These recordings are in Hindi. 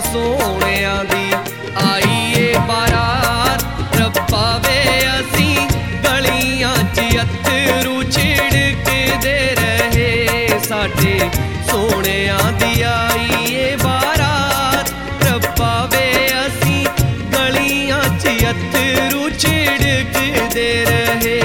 सोहणियां दी आई ए बारात, रब्बा वे असी गलियां च अत्तरू छिड़कदे रहे। साडे सोहणियां दी आई ए बारात, रब्बा वे असी गलियां च अत्तरू छिड़कदे रहे।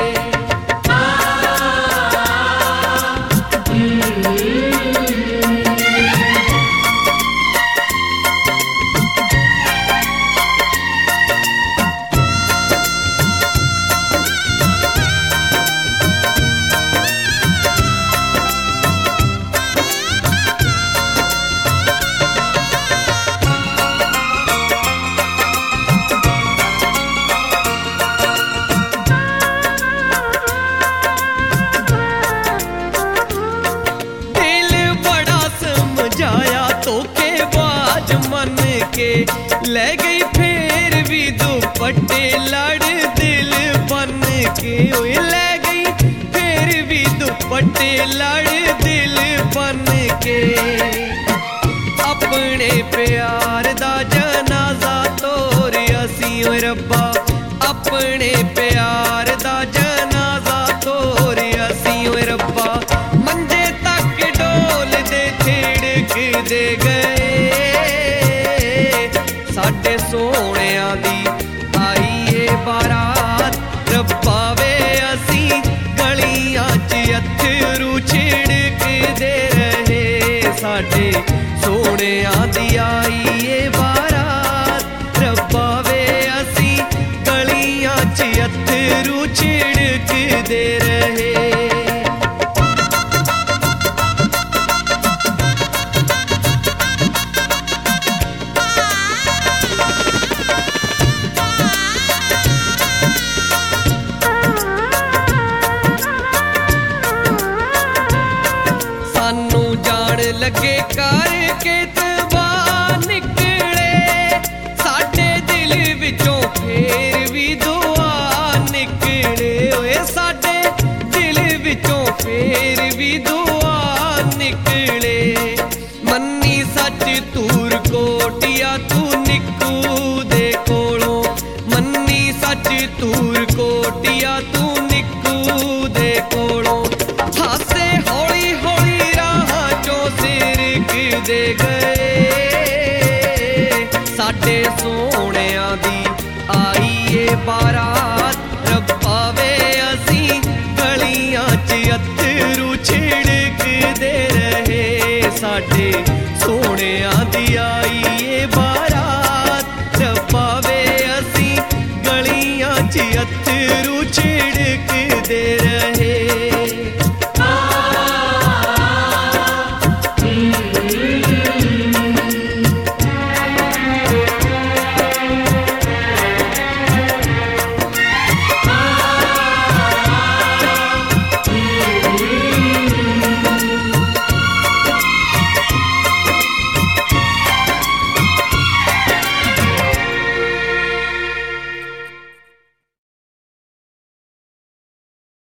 ले गई फिर भी दुपट्टे लड़ दिल बन के, ओए ले गई फिर भी दुपट्टे लड़ दिल बन के। अपने प्यार दा जनाजा तोरे असी ओए रब्बा, अपने प्यार दा जनाजा तोरे असी ओए रब्बा। मंजे तक डोल दे छिड़क दे गए। साडे सोहणियां दी आई ए बारात, रब्बा वे असी गलियां च अत्तरू छिड़कदे रहे। साडे सोहणियां दी आई ए बारात, रब्बा वे असी गलियां च अत्तरू छिड़कदे रहे। लगे करके तबाह निकले, साडे दिल विचों फिर भी दुआ निकले। ओए साडे दिल विचों फिर भी दुआ निकले। मन्नी सच तूर कोटिया तू निक्कू दे कोलों, मन्नी सच तूर कोटिया तू निक्कू दे कोलों। हासे हौली हौली दे गए। साडे सोहणियां दी आई ए बारात, रब्बा वे असी गलियां च अत्तरू छिड़कदे रहे। साडे